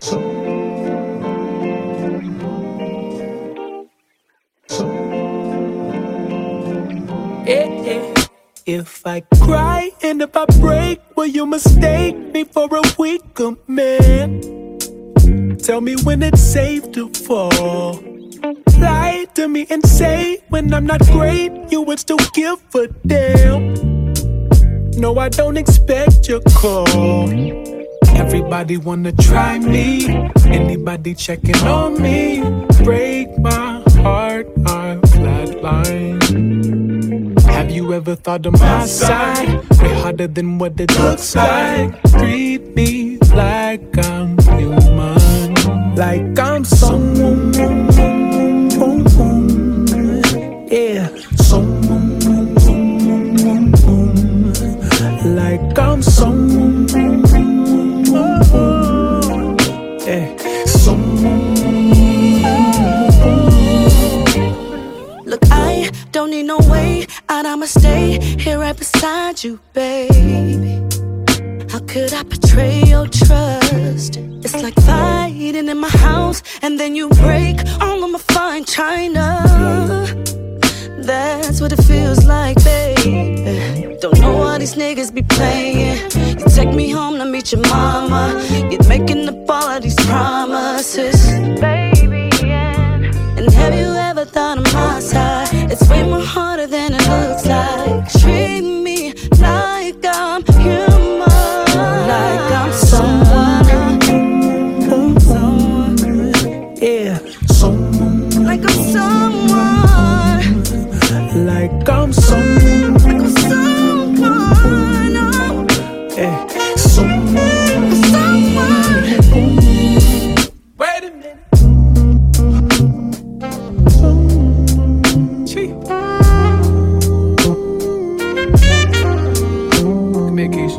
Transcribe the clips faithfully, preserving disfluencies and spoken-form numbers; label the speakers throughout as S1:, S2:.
S1: Yeah, yeah. If I cry and if I break, will you mistake me for a weaker man? Tell me when it's safe to fall. Lie to me and say when I'm not great, you would still give a damn. No, I don't expect your call. Everybody wanna try me. Anybody checking on me? Break my heart, I'm flatline. Have you ever thought of my side? Way harder than what it looks like. Treat me like I'm human, like I'm someone. Yeah, someone. Like I'm someone. Yeah, someone.
S2: Look, I don't need no way out, I'ma stay here right beside you, baby. How could I betray your trust? It's like fighting in my house and then you break all of my fine china. That's what it feels like, baby. Don't know why these niggas be playing. You take me home to meet your mama. You're making up all of these promises, baby, yeah. And have you ever thought of my side? It's way more harder than it looks like. Treat me like I'm human, like I'm someone, someone,
S1: yeah, someone,
S2: like I'm someone,
S1: like I'm someone,
S2: like I'm someone, oh.
S1: yeah, someone,
S2: someone.
S1: Wait a minute. Gee. Come here, Keisha.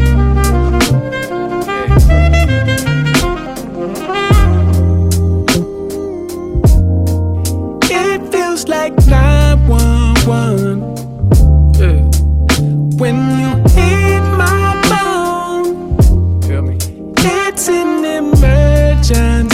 S1: It feels like nine one one, yeah. When you hit my phone, tell me it's an emergency.